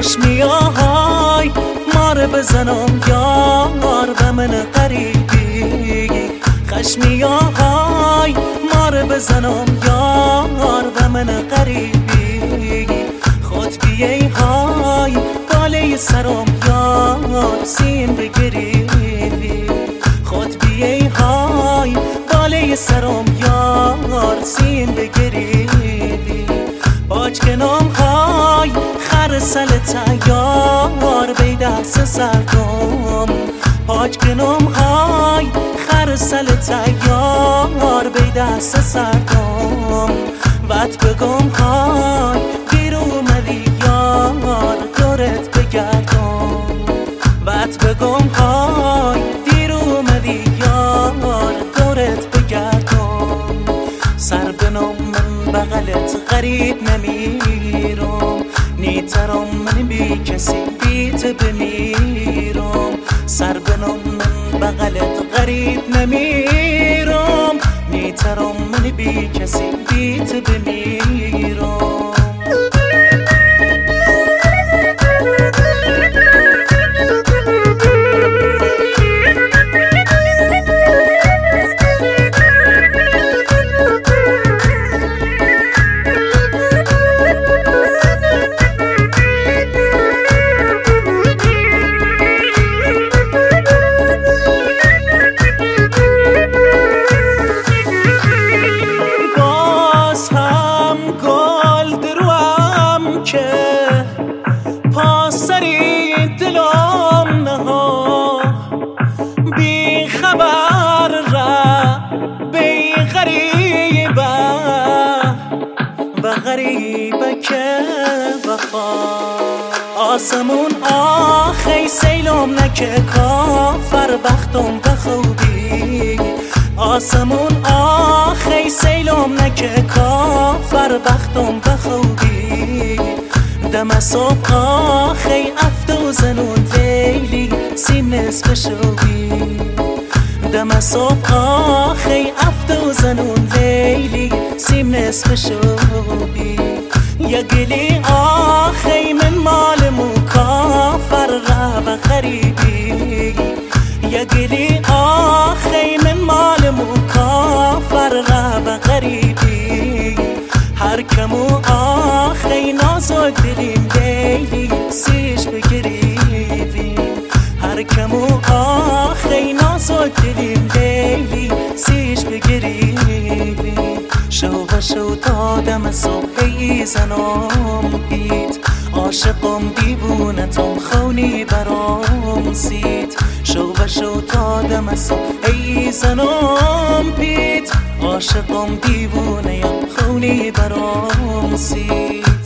خشمیاهای مار بزنم یار به من غریبی خشمیاهای مار بزنم یار به من غریبی خود بیایی های باله سرم یار سین بگریبی خود بیایی های باله سرم یار سین بگریبی باج کنم های خر سلت یار بی دست سردم باج کنم های خر سلت یار بی دست سردم وقت بگم های دیر اومدی یار دورت بگردم وقت بگم های دیر اومدی یار دورت بگردم سر بنام من بغلت غریب نمیرم نیترم من بی کسی بیت بمیرم سر بنام من بغلت غریب نمیرم نیترم من بی کسی بیت بمیرم پاسری دلم نها بی خبر را بی غریبه و غریبه که وفا آسمون آخی سیلم نکه کافر بختم به خوبی آسمون آخی سیلم نکه کافر بختم به خوبی دم صبح آخی افتو زنون لیلی سیم نصف شوبی دم صبح آخی افتو زنون لیلی سیم نصف شوبی یا گلی آخی من مال مکافر را بخریبی یا گلی آخی من مال مکافر را بخریبی هر کمو آخی نازک دلیم لیلی سیش بگریبی هر کمو آخی نازک دلیم لیلی سیش بگریبی شو و شو تا دم صبحی زنم بیت عاشقم دیوونتم خونی برام سید شو و شو تا دم صبحی زنم بیت عاشقم دیوونیم خونی برام سید